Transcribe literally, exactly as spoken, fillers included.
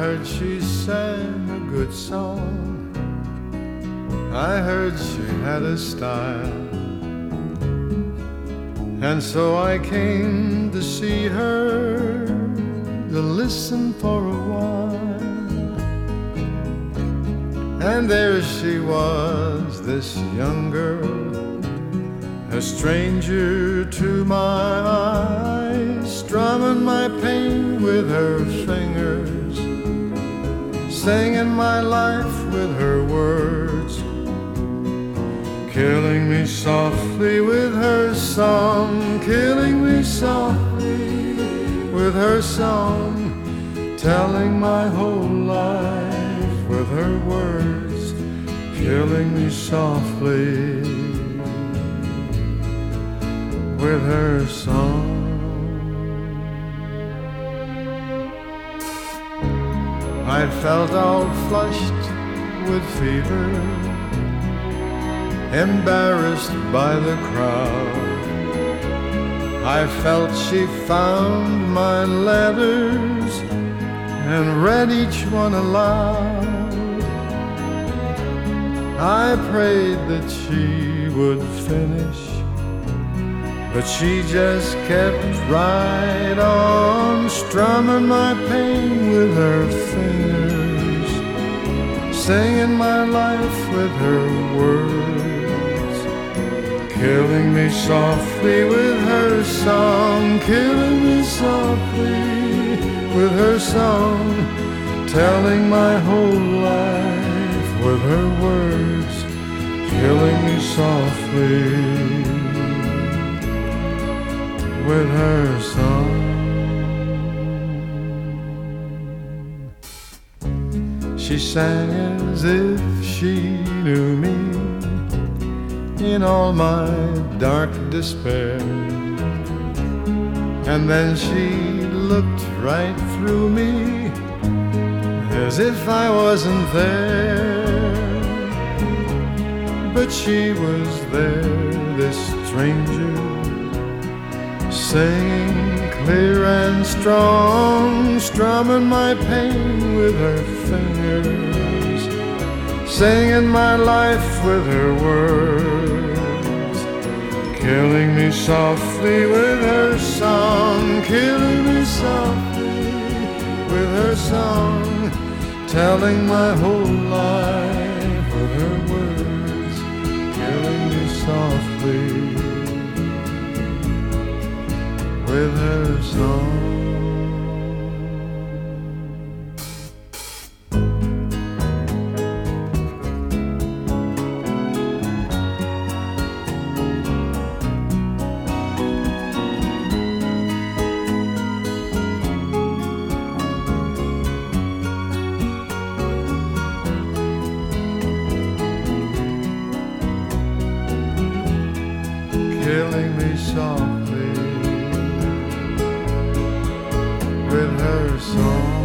heard she sang a good song. I heard she had a style, and so I came to see her, to listen for a while. And there she was, this young girl, a stranger to my eyes, strumming my pain with her fingers, singing my life with her words, killing me softly with her song, killing me softly with her song, telling my whole life with her words, killing me softly with her song. I felt all flushed with fever, embarrassed by the crowd. I felt she found my letters and read each one aloud. I prayed that she would finish, but she just kept right on, strumming my pain with her fingers, singing my life with her words, killing me softly with her song, killing me softly with her song, telling my whole life with her words, killing me softly with her song. She sang as if she knew me in all my dark despair, and then she looked right through me as if I wasn't there. But she was there, this stranger, singing clear and strong, strumming my pain with her fingers, singing my life with her words, killing me softly with her song, killing me softly with her song, telling my whole life with her words, killing me softly with her song. Killing me softly with her song.